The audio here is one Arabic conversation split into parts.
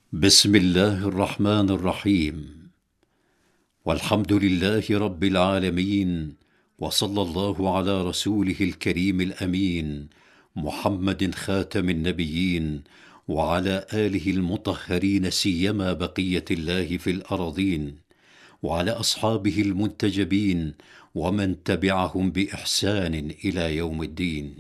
بسم الله الرحمن الرحيم. والحمد لله رب العالمين، وصلى الله على رسوله الكريم الأمين محمد خاتم النبيين، وعلى آله المطهرين سيما بقية الله في الأراضين، وعلى أصحابه المنتجبين ومن تبعهم بإحسان إلى يوم الدين.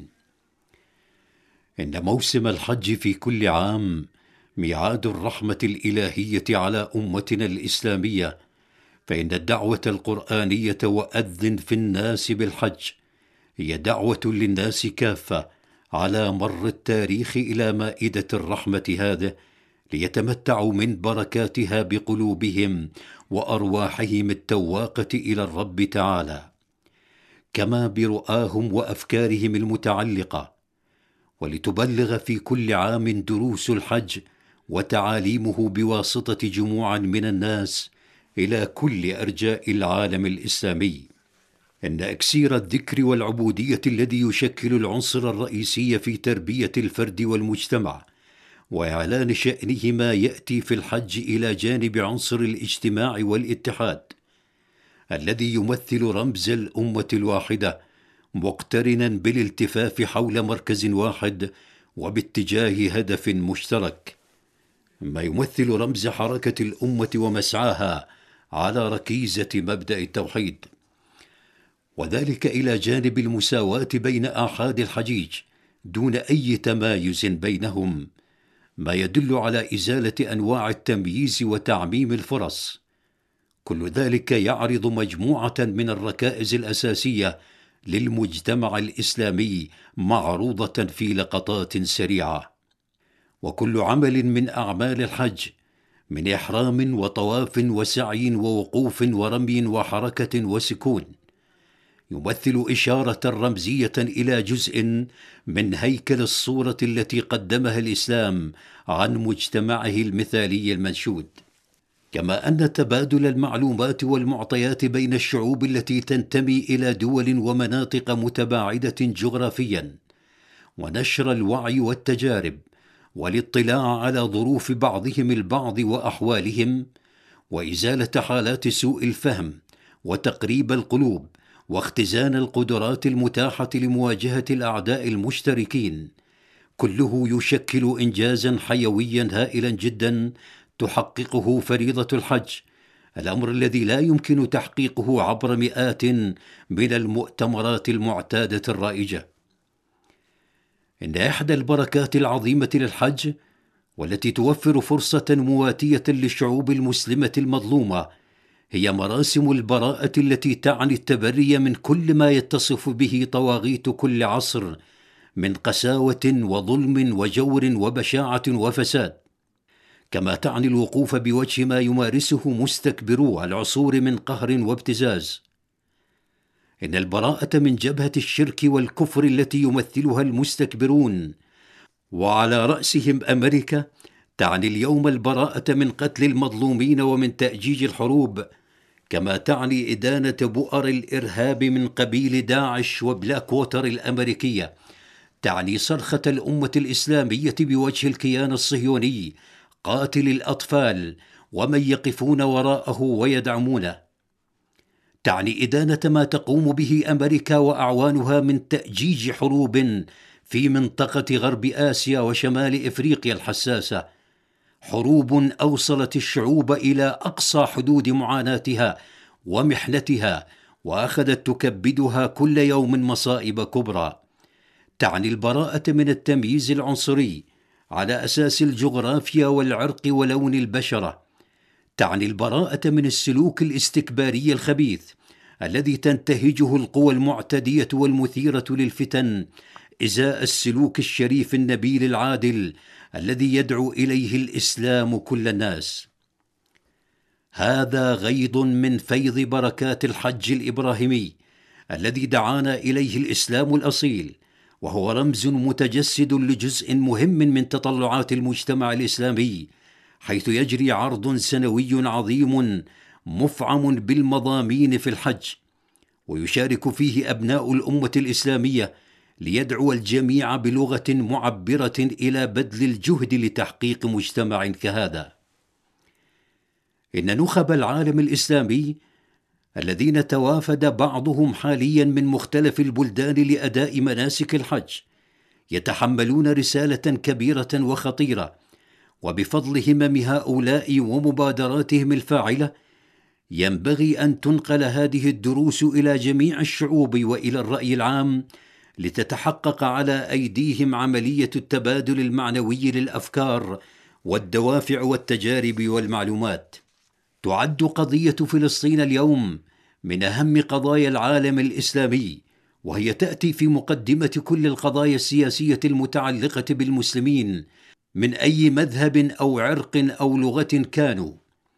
إن موسم الحج في كل عام ميعاد الرحمة الإلهية على أمتنا الإسلامية، فإن الدعوة القرآنية وأذن في الناس بالحج هي دعوة للناس كافة على مر التاريخ إلى مائدة الرحمة هذه، ليتمتعوا من بركاتها بقلوبهم وأرواحهم التواقة إلى الرب تعالى، كما برؤاهم وأفكارهم المتعلقة، ولتبلغ في كل عام دروس الحج وتعاليمه بواسطة جموع من الناس إلى كل أرجاء العالم الإسلامي. إن أكسير الذكر والعبودية الذي يشكل العنصر الرئيسي في تربية الفرد والمجتمع وإعلان شأنهما يأتي في الحج إلى جانب عنصر الاجتماع والاتحاد الذي يمثل رمز الأمة الواحدة، مقترنا بالالتفاف حول مركز واحد وباتجاه هدف مشترك، ما يمثل رمز حركة الأمة ومسعاها على ركيزة مبدأ التوحيد، وذلك إلى جانب المساواة بين آحاد الحجيج دون أي تمايز بينهم، ما يدل على إزالة أنواع التمييز وتعميم الفرص. كل ذلك يعرض مجموعة من الركائز الأساسية للمجتمع الإسلامي معروضة في لقطات سريعة. وكل عمل من أعمال الحج من إحرام وطواف وسعي ووقوف ورمي وحركة وسكون يمثل إشارة رمزية إلى جزء من هيكل الصورة التي قدمها الإسلام عن مجتمعه المثالي المنشود، كما أن تبادل المعلومات والمعطيات بين الشعوب التي تنتمي إلى دول ومناطق متباعدة جغرافيا، ونشر الوعي والتجارب والاطلاع على ظروف بعضهم البعض وأحوالهم، وإزالة حالات سوء الفهم وتقريب القلوب واختزان القدرات المتاحة لمواجهة الأعداء المشتركين، كله يشكل إنجازا حيويا هائلا جدا تحققه فريضة الحج، الأمر الذي لا يمكن تحقيقه عبر مئات من المؤتمرات المعتادة الرائجة. إن إحدى البركات العظيمة للحج، والتي توفر فرصة مواتية للشعوب المسلمة المظلومة، هي مراسم البراءة التي تعني التبري من كل ما يتصف به طواغيت كل عصر من قساوة وظلم وجور وبشاعة وفساد، كما تعني الوقوف بوجه ما يمارسه مستكبرو العصور من قهر وابتزاز. إن البراءة من جبهة الشرك والكفر التي يمثلها المستكبرون وعلى رأسهم أمريكا تعني اليوم البراءة من قتل المظلومين ومن تأجيج الحروب، كما تعني إدانة بؤر الإرهاب من قبيل داعش وبلاك ووتر الأمريكية، تعني صرخة الأمة الإسلامية بوجه الكيان الصهيوني قاتل الأطفال ومن يقفون وراءه ويدعمونه، تعني إدانة ما تقوم به أمريكا وأعوانها من تأجيج حروب في منطقة غرب آسيا وشمال إفريقيا الحساسة، حروب أوصلت الشعوب إلى أقصى حدود معاناتها ومحنتها وأخذت تكبدها كل يوم مصائب كبرى، تعني البراءة من التمييز العنصري على أساس الجغرافيا والعرق ولون البشرة، تعني البراءة من السلوك الاستكباري الخبيث الذي تنتهجه القوى المعتدية والمثيرة للفتن إزاء السلوك الشريف النبيل العادل الذي يدعو إليه الإسلام كل الناس. هذا غيض من فيض بركات الحج الإبراهيمي الذي دعانا إليه الإسلام الأصيل، وهو رمز متجسد لجزء مهم من تطلعات المجتمع الإسلامي، حيث يجري عرض سنوي عظيم مفعم بالمضامين في الحج، ويشارك فيه أبناء الأمة الإسلامية ليدعو الجميع بلغة معبرة إلى بذل الجهد لتحقيق مجتمع كهذا. إن نخب العالم الإسلامي الذين توافد بعضهم حاليا من مختلف البلدان لأداء مناسك الحج يتحملون رسالة كبيرة وخطيرة، وبفضل همم هؤلاء ومبادراتهم الفاعلة ينبغي أن تنقل هذه الدروس إلى جميع الشعوب وإلى الرأي العام، لتتحقق على أيديهم عملية التبادل المعنوي للأفكار والدوافع والتجارب والمعلومات. تعد قضية فلسطين اليوم من أهم قضايا العالم الإسلامي، وهي تأتي في مقدمة كل القضايا السياسية المتعلقة بالمسلمين من أي مذهب أو عرق أو لغة كانوا.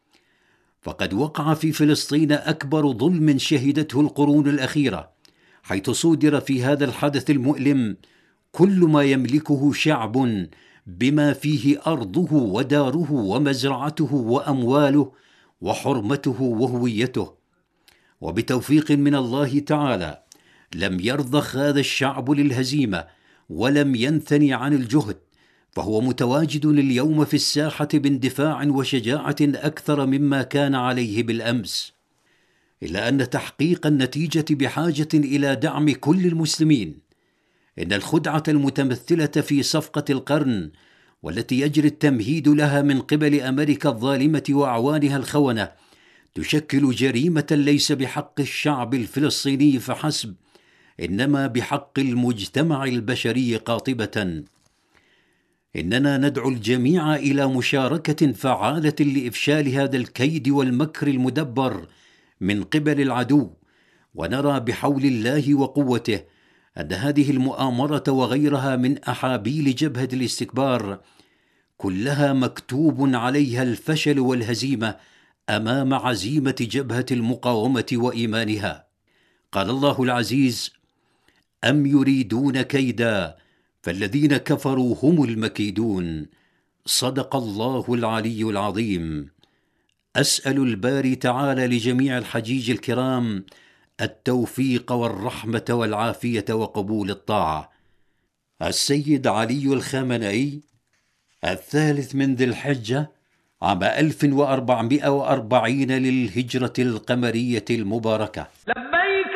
فقد وقع في فلسطين أكبر ظلم شهدته القرون الأخيرة، حيث صودر في هذا الحدث المؤلم كل ما يملكه شعب، بما فيه أرضه وداره ومزرعته وأمواله وحرمته وهويته. وبتوفيق من الله تعالى لم يرضخ هذا الشعب للهزيمة ولم ينثني عن الجهد، فهو متواجد اليوم في الساحة باندفاع وشجاعة أكثر مما كان عليه بالأمس، إلا أن تحقيق النتيجة بحاجة إلى دعم كل المسلمين. إن الخدعة المتمثلة في صفقة القرن والتي يجري التمهيد لها من قبل أمريكا الظالمة وأعوانها الخونة تشكل جريمة ليس بحق الشعب الفلسطيني فحسب، إنما بحق المجتمع البشري قاطبة. إننا ندعو الجميع إلى مشاركة فعالة لإفشال هذا الكيد والمكر المدبر من قبل العدو، ونرى بحول الله وقوته أن هذه المؤامرة وغيرها من أحابيل جبهة الاستكبار كلها مكتوب عليها الفشل والهزيمة أمام عزيمة جبهة المقاومة وإيمانها. قال الله العزيز: أم يريدون كيدا فالذين كفروا هم المكيدون. صدق الله العلي العظيم. أسأل الباري تعالى لجميع الحجيج الكرام التوفيق والرحمة والعافية وقبول الطاعة. السيد علي الخامنئي، 3 ذي الحجة عام 1440 للهجرة القمرية المباركة. لبيك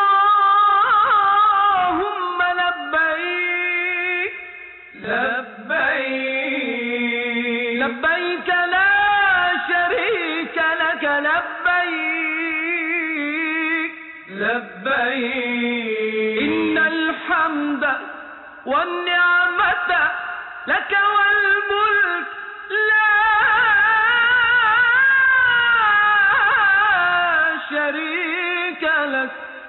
اللهم لبيك، لبيك لبيك لا شريك لك، لبيك لبيك إن الحمد والنعمة لك والملك لا شريك لك.